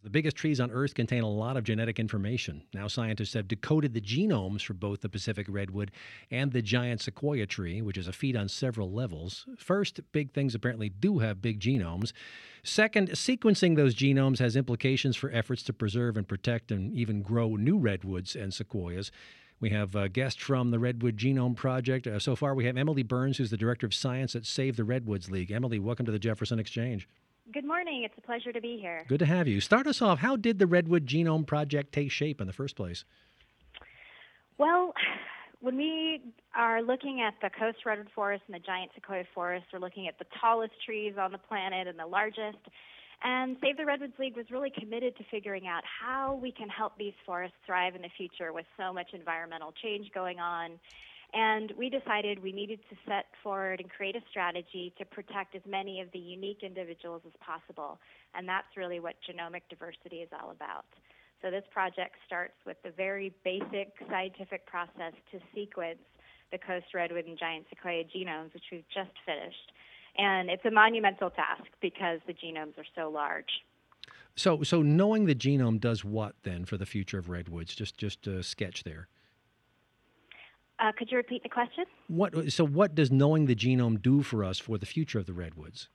The biggest trees on Earth contain a lot of genetic information. Now, scientists have decoded the genomes for both the Pacific redwood and the giant sequoia tree, which is a feat on several levels. First, big things apparently do have big genomes. Second, sequencing those genomes has implications for efforts to preserve and protect and even grow new redwoods and sequoias. We have a guest from the Redwood Genome Project. So far, we have Emily Burns, who's the Director of Science at Save the Redwoods League. Emily, welcome to the Jefferson Exchange. Good morning. It's a pleasure to be here. Good to have you. Start us off. How did the Redwood Genome Project take shape in the first place? Well, when we are looking at the coast redwood forest and the giant sequoia forest, we're looking at the tallest trees on the planet and the largest. And Save the Redwoods League was really committed to figuring out how we can help these forests thrive in the future with so much environmental change going on. And we decided we needed to set forward and create a strategy to protect as many of the unique individuals as possible. And that's really what genomic diversity is all about. So this project starts with the very basic scientific process to sequence the coast redwood and giant sequoia genomes, which we've just finished. And it's a monumental task because the genomes are so large. So knowing the genome does what then for the future of redwoods? Just a sketch there. Could you repeat the question? What does knowing the genome do for us for the future of the redwoods?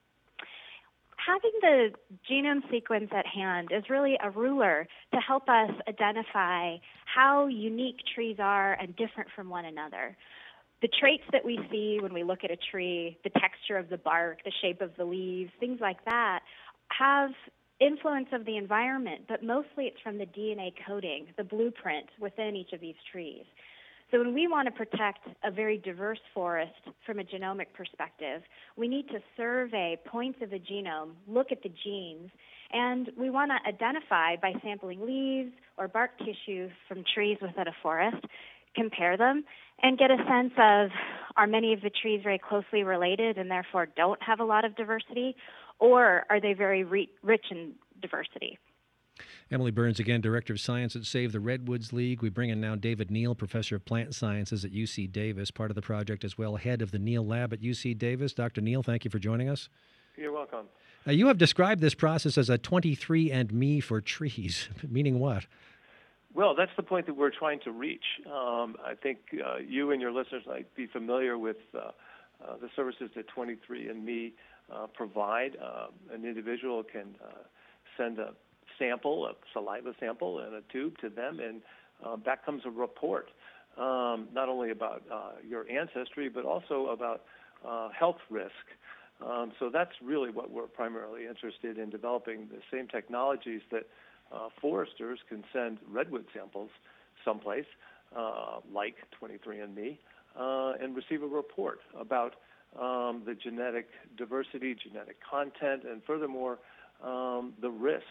Having the genome sequence at hand is really a ruler to help us identify how unique trees are and different from one another. The traits that we see when we look at a tree, the texture of the bark, the shape of the leaves, things like that, have influence of the environment, but mostly it's from the DNA coding, the blueprint within each of these trees. So when we want to protect a very diverse forest from a genomic perspective, we need to survey points of the genome, look at the genes, and we want to identify by sampling leaves or bark tissue from trees within a forest, compare them, and get a sense of, are many of the trees very closely related and therefore don't have a lot of diversity, or are they very rich in diversity? Emily Burns, again, Director of Science at Save the Redwoods League. We bring in now David Neal, Professor of Plant Sciences at UC Davis, part of the project as well, head of the Neal Lab at UC Davis. Dr. Neal, thank you for joining us. You're welcome. You have described this process as a 23andMe for trees, meaning what? Well, that's the point that we're trying to reach. I think you and your listeners might be familiar with the services that 23andMe provide. An individual can send a sample, a saliva sample, and a tube to them, and back comes a report, not only about your ancestry, but also about health risk. So that's really what we're primarily interested in, developing the same technologies that foresters can send redwood samples someplace, like 23andMe, and receive a report about the genetic diversity, genetic content, and furthermore, the risk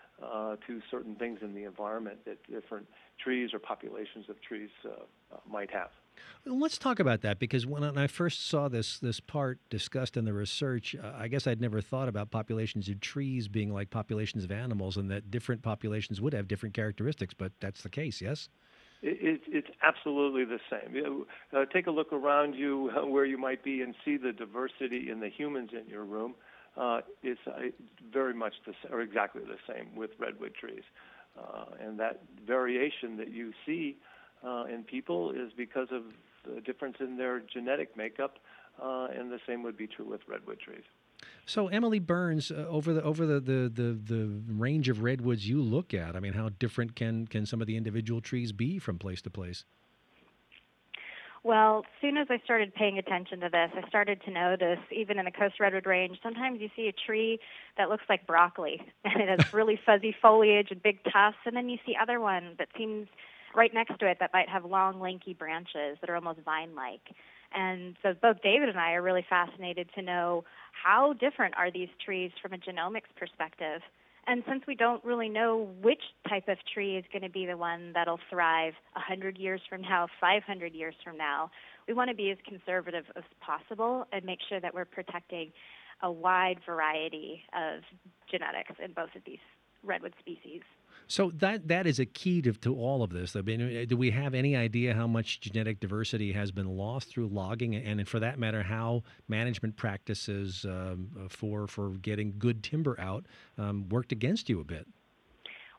to certain things in the environment that different trees or populations of trees might have. Let's talk about that, because when I first saw this part discussed in the research, I guess I'd never thought about populations of trees being like populations of animals, and that different populations would have different characteristics, but that's the case, yes? It's absolutely the same. Take a look around you where you might be and see the diversity in the humans in your room. It's very much or exactly the same with redwood trees. And that variation that you see in people is because of the difference in their genetic makeup, and the same would be true with redwood trees. So, Emily Burns, over the range of redwoods you look at, I mean, how different can some of the individual trees be from place to place? Well, as soon as I started paying attention to this, I started to notice, even in the coast redwood range, sometimes you see a tree that looks like broccoli, and it has really fuzzy foliage and big tufts, and then you see other one that seems right next to it that might have long, lanky branches that are almost vine-like. And so both David and I are really fascinated to know how different are these trees from a genomics perspective. And since we don't really know which type of tree is going to be the one that'll thrive 100 years from now, 500 years from now, we want to be as conservative as possible and make sure that we're protecting a wide variety of genetics in both of these redwood species. So that is a key to all of this. I mean, do we have any idea how much genetic diversity has been lost through logging, and for that matter, how management practices for getting good timber out worked against you a bit?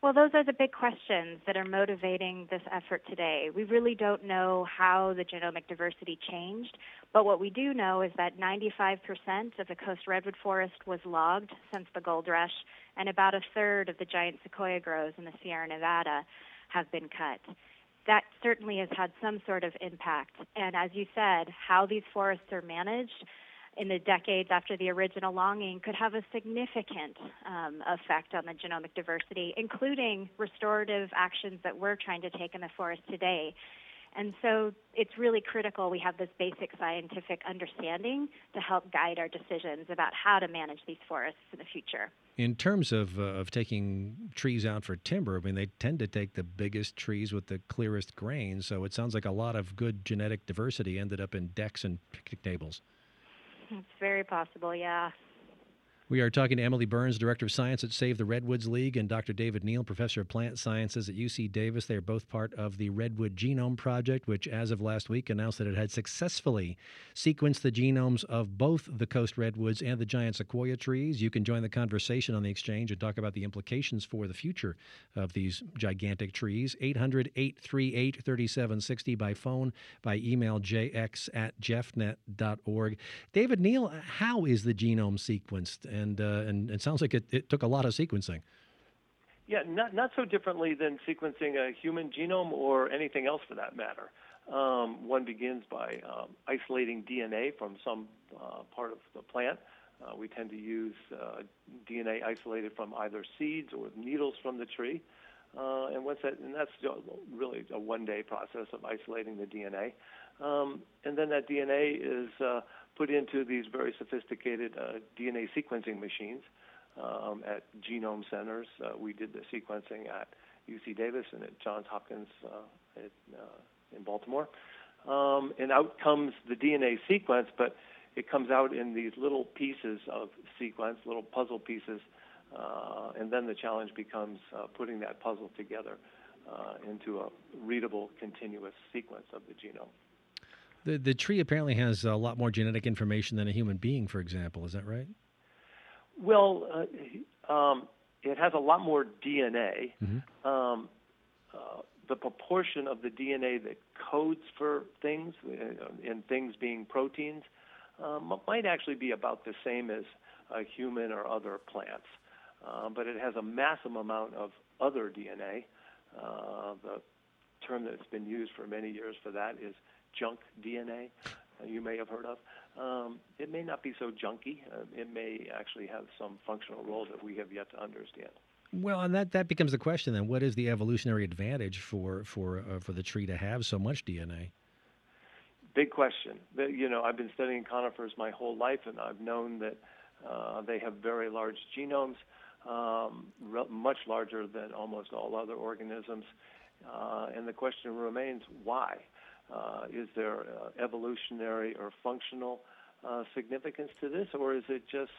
Well, those are the big questions that are motivating this effort today. We really don't know how the genomic diversity changed, but what we do know is that 95% of the coast redwood forest was logged since the gold rush, and about a third of the giant sequoia groves in the Sierra Nevada have been cut. That certainly has had some sort of impact. And as you said, how these forests are managed in the decades after the original logging could have a significant effect on the genomic diversity, including restorative actions that we're trying to take in the forest today. And so it's really critical we have this basic scientific understanding to help guide our decisions about how to manage these forests in the future. In terms of taking trees out for timber, I mean, they tend to take the biggest trees with the clearest grain, so it sounds like a lot of good genetic diversity ended up in decks and picnic tables. It's very possible, yeah. We are talking to Emily Burns, Director of Science at Save the Redwoods League, and Dr. David Neal, Professor of Plant Sciences at UC Davis. They are both part of the Redwood Genome Project, which, as of last week, announced that it had successfully sequenced the genomes of both the coast redwoods and the giant sequoia trees. You can join the conversation on the exchange and talk about the implications for the future of these gigantic trees. 800-838-3760 by phone, by email, jx@jeffnet.org. David Neal, how is the genome sequenced? And it sounds like it took a lot of sequencing. Yeah, not so differently than sequencing a human genome or anything else for that matter. One begins by isolating DNA from some part of the plant. We tend to use DNA isolated from either seeds or needles from the tree. And that's really a one-day process of isolating the DNA. And then that DNA is put into these very sophisticated DNA sequencing machines at genome centers. We did the sequencing at UC Davis and at Johns Hopkins in Baltimore. And out comes the DNA sequence, but it comes out in these little pieces of sequence, little puzzle pieces, and then the challenge becomes putting that puzzle together into a readable, continuous sequence of the genome. The tree apparently has a lot more genetic information than a human being, for example. Is that right? Well, it has a lot more DNA. Mm-hmm. The proportion of the DNA that codes for things, and things being proteins, might actually be about the same as a human or other plants. But it has a massive amount of other DNA. The term that's been used for many years for that is junk DNA, you may have heard of. It may not be so junky. It may actually have some functional role that we have yet to understand. Well, and that becomes the question then. What is the evolutionary advantage for the tree to have so much DNA? Big question. I've been studying conifers my whole life, and I've known that they have very large genomes, much larger than almost all other organisms. And the question remains, why? Is there evolutionary or functional significance to this, or is it just,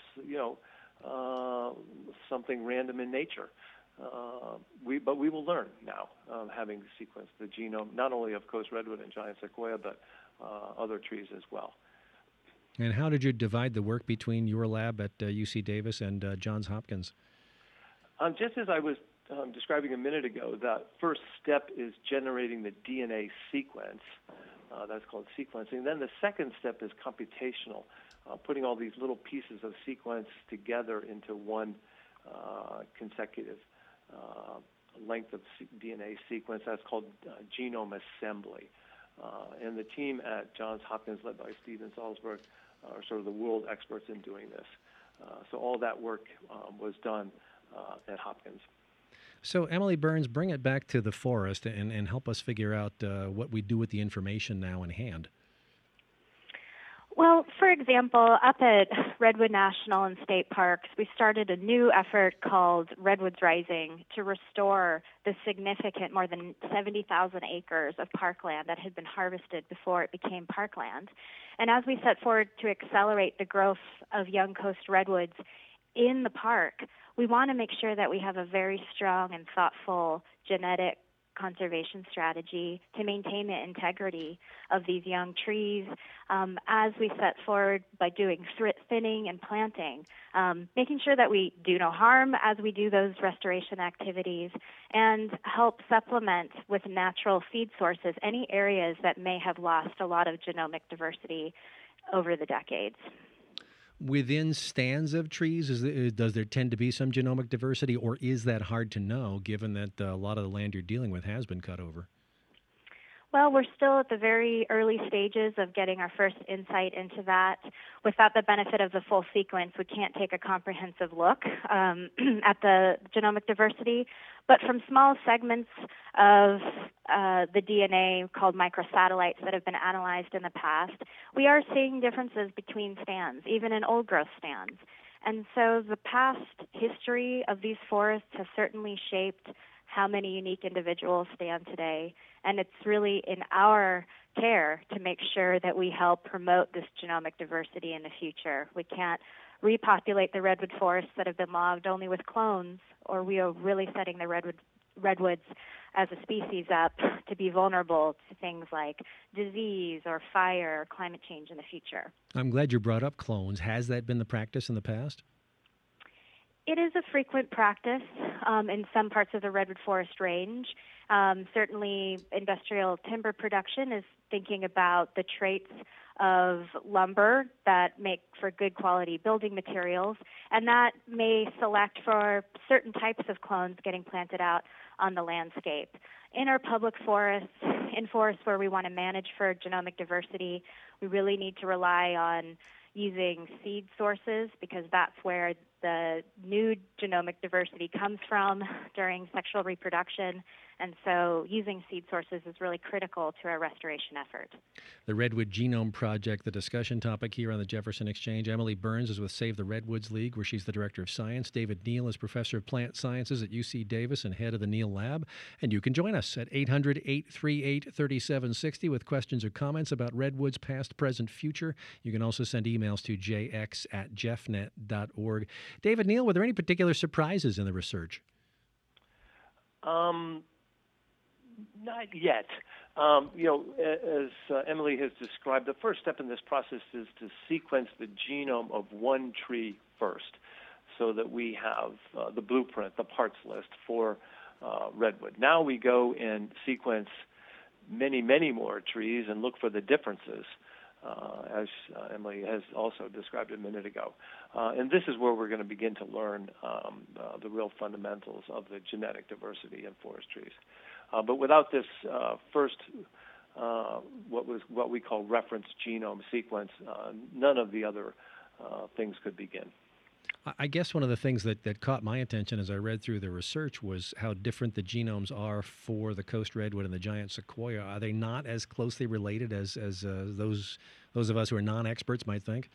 something random in nature? But we will learn now, having sequenced the genome, not only of coast redwood and giant sequoia, but other trees as well. And how did you divide the work between your lab at UC Davis and Johns Hopkins? Just as I was describing a minute ago, the first step is generating the DNA sequence. That's called sequencing. Then the second step is computational, putting all these little pieces of sequence together into one consecutive length of DNA sequence. That's called genome assembly. And the team at Johns Hopkins, led by Steven Salzberg, are sort of the world experts in doing this. So all that work was done at Hopkins. So, Emily Burns, bring it back to the forest and help us figure out what we do with the information now in hand. Well, for example, up at Redwood National and State Parks, we started a new effort called Redwoods Rising to restore the significant more than 70,000 acres of parkland that had been harvested before it became parkland. And as we set forward to accelerate the growth of young coast redwoods in the park, we want to make sure that we have a very strong and thoughtful genetic conservation strategy to maintain the integrity of these young trees as we set forward by doing thinning and planting, making sure that we do no harm as we do those restoration activities, and help supplement with natural feed sources any areas that may have lost a lot of genomic diversity over the decades. Within stands of trees, does there tend to be some genomic diversity, or is that hard to know given that a lot of the land you're dealing with has been cut over? Well, we're still at the very early stages of getting our first insight into that. Without the benefit of the full sequence, we can't take a comprehensive look at the genomic diversity. But from small segments of the DNA called microsatellites that have been analyzed in the past, we are seeing differences between stands, even in old-growth stands. And so the past history of these forests has certainly shaped how many unique individuals stand today. And it's really in our care to make sure that we help promote this genomic diversity in the future. We can't repopulate the redwood forests that have been logged only with clones, or we are really setting the redwoods as a species up to be vulnerable to things like disease or fire or climate change in the future. I'm glad you brought up clones. Has that been the practice in the past? It is a frequent practice in some parts of the redwood forest range. Certainly, industrial timber production is thinking about the traits of lumber that make for good quality building materials, and that may select for certain types of clones getting planted out on the landscape. In our public forests, in forests where we want to manage for genomic diversity, we really need to rely on using seed sources, because that's where the new genomic diversity comes from during sexual reproduction. And so using seed sources is really critical to our restoration effort. The Redwood Genome Project, the discussion topic here on the Jefferson Exchange. Emily Burns is with Save the Redwoods League, where she's the Director of Science. David Neal is Professor of Plant Sciences at UC Davis and head of the Neal Lab. And you can join us at 800-838-3760 with questions or comments about redwoods past, present, future. You can also send emails to jx@jeffnet.org. David Neal, were there any particular surprises in the research? Not yet. As Emily has described, the first step in this process is to sequence the genome of one tree first, so that we have the blueprint, the parts list for redwood. Now we go and sequence many, many more trees and look for the differences, as Emily has also described a minute ago. And this is where we're going to begin to learn the real fundamentals of the genetic diversity in forest trees. But without this first, what we call reference genome sequence, none of the other things could begin. I guess one of the things that caught my attention as I read through the research was how different the genomes are for the coast redwood and the giant sequoia. Are they not as closely related as those of us who are non-experts might think?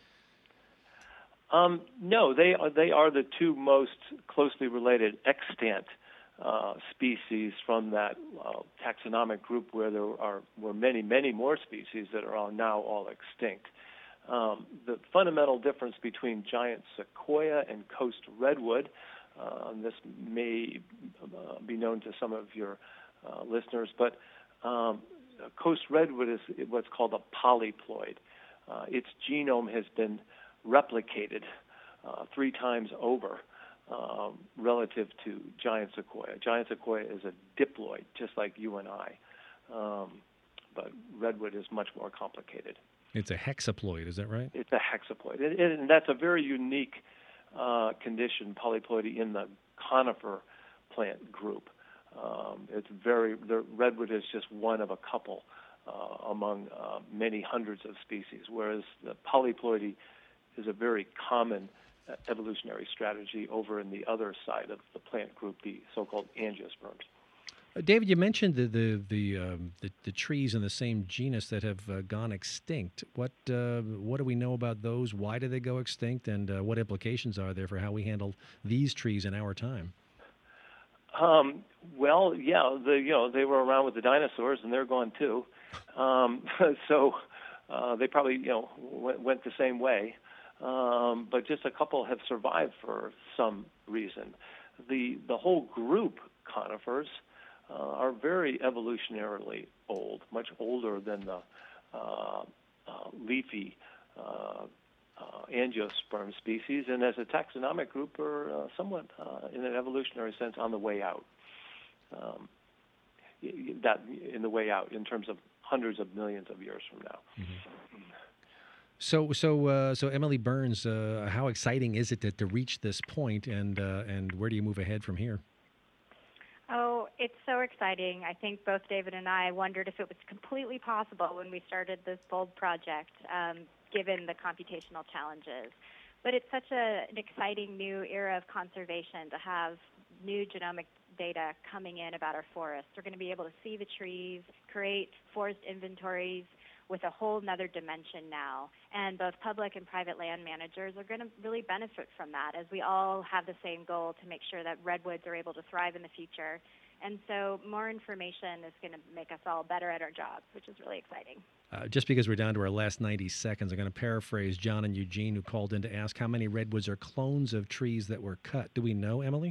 No, they are the two most closely related extant species from that taxonomic group, where there were many, many more species that are now all extinct. The fundamental difference between giant sequoia and coast redwood, this may be known to some of your listeners, but coast redwood is what's called a polyploid. Its genome has been replicated 3 times over relative to giant sequoia. Giant sequoia is a diploid, just like you and I, but redwood is much more complicated. It's a hexaploid, is that right? It's a hexaploid, and that's a very unique condition, polyploidy, in the conifer plant group. The redwood is just one of a couple among many hundreds of species, whereas the polyploidy is a very common evolutionary strategy over in the other side of the plant group, the so-called angiosperms. David, you mentioned the trees in the same genus that have gone extinct. What do we know about those? Why did they go extinct, and what implications are there for how we handle these trees in our time? Well, yeah, they were around with the dinosaurs, and they're gone too. So they probably went the same way. But just a couple have survived for some reason. The whole group, conifers, are very evolutionarily old, much older than the leafy angiosperm species, and as a taxonomic group are somewhat, in an evolutionary sense, on the way out. That in the way out in terms of hundreds of millions of years from now. Mm-hmm. So Emily Burns, how exciting is it to reach this point, and where do you move ahead from here? Oh, it's so exciting. I think both David and I wondered if it was completely possible when we started this bold project, given the computational challenges. But it's such an exciting new era of conservation to have new genomic data coming in about our forests. We're going to be able to see the trees, create forest inventories with a whole nother dimension now. And both public and private land managers are going to really benefit from that, as we all have the same goal to make sure that redwoods are able to thrive in the future. And so more information is going to make us all better at our jobs, which is really exciting. Just because we're down to our last 90 seconds, I'm going to paraphrase John and Eugene, who called in to ask how many redwoods are clones of trees that were cut. Do we know, Emily?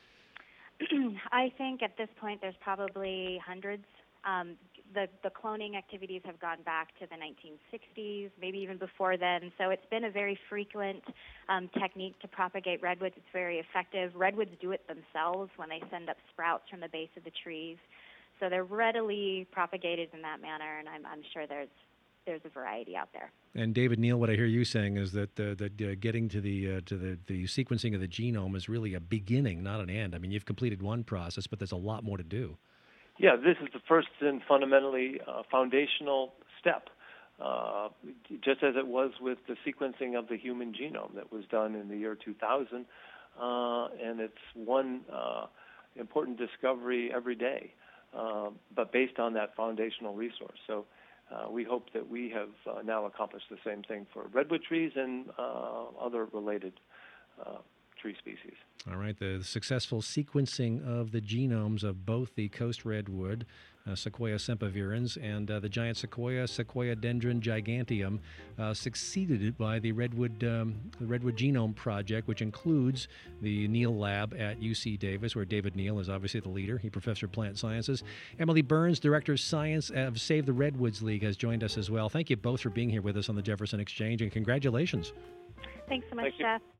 I think at this point there's probably hundreds. The cloning activities have gone back to the 1960s, maybe even before then. So it's been a very frequent technique to propagate redwoods. It's very effective. Redwoods do it themselves when they send up sprouts from the base of the trees. So they're readily propagated in that manner, and I'm sure there's a variety out there. And David Neal, what I hear you saying is that getting to the sequencing of the genome is really a beginning, not an end. I mean, you've completed one process, but there's a lot more to do. Yeah, this is the first and fundamentally foundational step, just as it was with the sequencing of the human genome that was done in the year 2000, and it's one important discovery every day, but based on that foundational resource. So we hope that we have now accomplished the same thing for redwood trees and other related tree species. All right, the successful sequencing of the genomes of both the coast redwood, Sequoia sempervirens, and the giant sequoia, Sequoiadendron giganteum, succeeded by the Redwood Genome Project, which includes the Neal Lab at UC Davis, where David Neal is obviously the leader. He's professor of plant sciences. Emily Burns, director of science of Save the Redwoods League, has joined us as well. Thank you both for being here with us on the Jefferson Exchange, and congratulations. Thanks so much, Jeff.